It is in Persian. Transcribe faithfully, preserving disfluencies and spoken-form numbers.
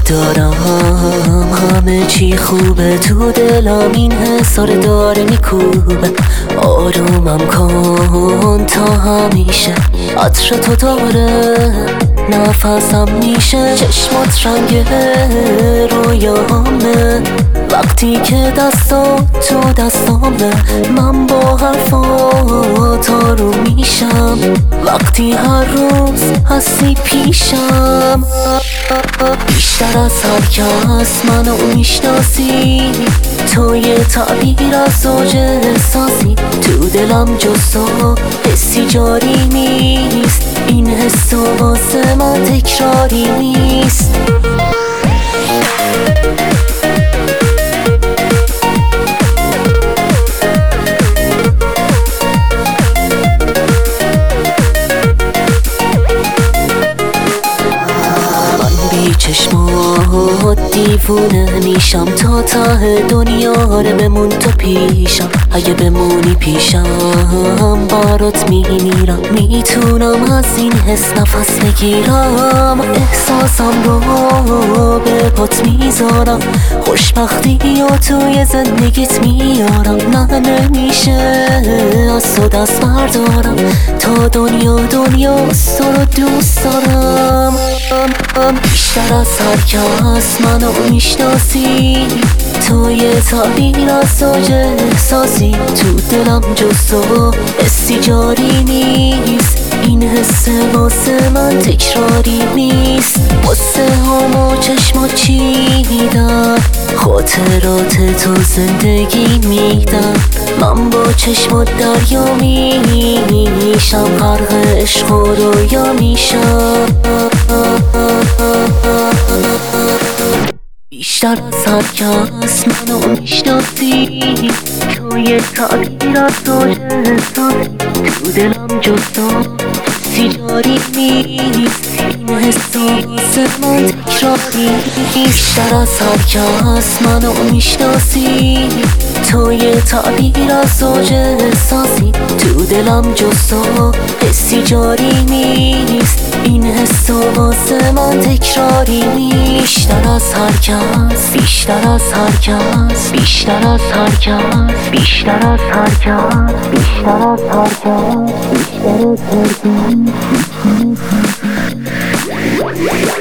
دارم همه چی خوبه، تو دلم این حسار داره میکوبه. آرومم کن تا همیشه عطر تو داره نفسم میشه. چشمات رنگ رویامه وقتی که دستا تو دستامه. من با حرفات آروم میشم وقتی هر روز هستی پیشم. بیشتر از هر کس منو میشناسی، تو یه تعبیر از زوج احساسی. تو دلم جز تو حسی جاری نیست، این حس واسه من تکراری نیست. چشمات دیوونه میشم تا ته دنیا رو بمون تو پیشم. اگه بمونی پیشم برات میمیرم، میتونم از این حس نفس بگیرم. احساسم رو به پات میذارم، خوشبختی یا توی زندگیت میارم. نه نمیشه از تو دست بردارم، تا دنیا دنیا تو رو دوست دارم. بیشتر از هر کس منو میشناسی، تو یه تعبیر از زوج احساسی. تو دلم جز تو حسی جاری نیست، این حس واسه من تکراری نیست. واسه همو چشمات چیدم، خاطرات تو زندگی میدم. من با چشمات دریا میشم، غرق عشق و رویا میشم. بیشتر از هر کس منو میشناسی، تو یه تعبیر از زوج احساسی. تو دلم جز تو حسی جاری نیست، این حس واسه من تکراری نیست. بیشتر از هر کس منو میشناسی، تو یه تعبیر از زوج احساسی. تو دلم جز تو حسی جاری نیست، این حس واسه من تکراری نیست. بیشتر از هر کس، بیشتر از هر کس، بیشتر از هر کس، بیشتر از هر کس، بیشتر از هر کس، بیشتر از هر کس.